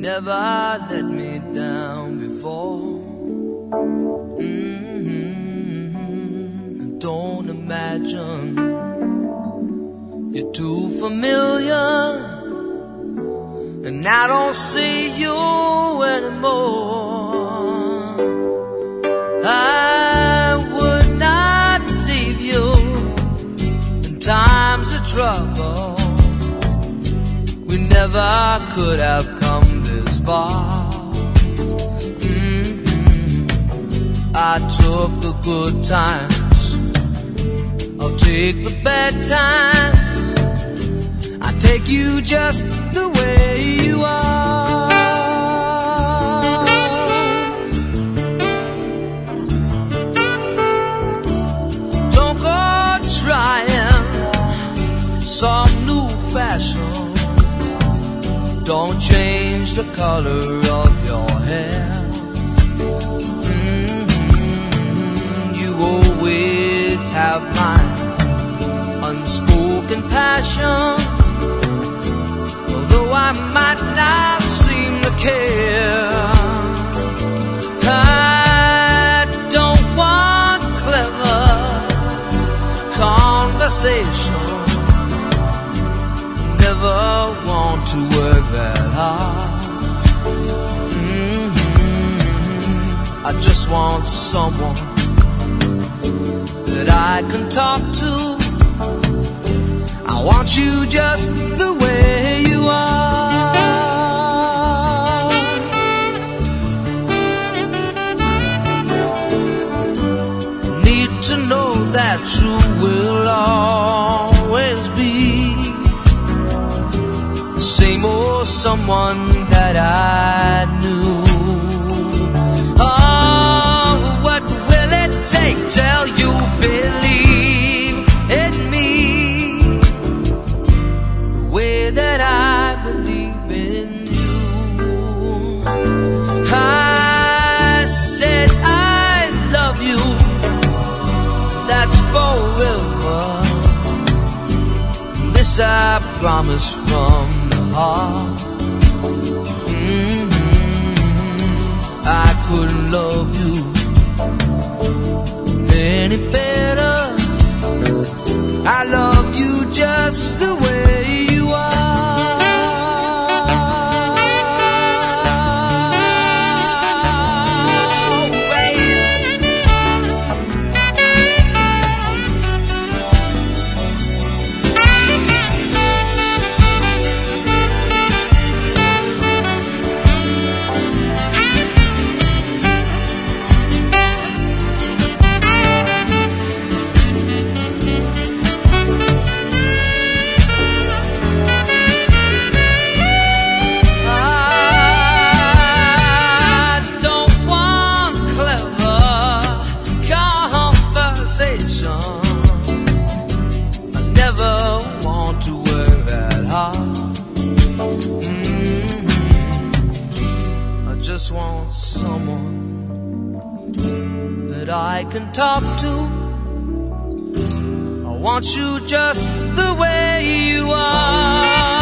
never let me down before. Don't imagine you're too familiar, and I don't see you anymore. I would not leave you in times of trouble. We never could have come this far. I took the good times, I'll take the bad times. I take you just the way you are. Don't go trying some new fashion. Don't change the color of your hair. You always have my unspoken passion. Although I might not seem to care, I don't want clever conversation. Never want to work that hard. I just want someone that I can talk to. I want you just the way you are. Need to know that you will always be the same old someone that I knew. Oh, what will it take till you believe in me the way that I believe in you? I said I love you, that's forever. This I promise from the heart. I couldn't love you any better. I love you just the way you are. Want someone that I can talk to. I want you just the way you are.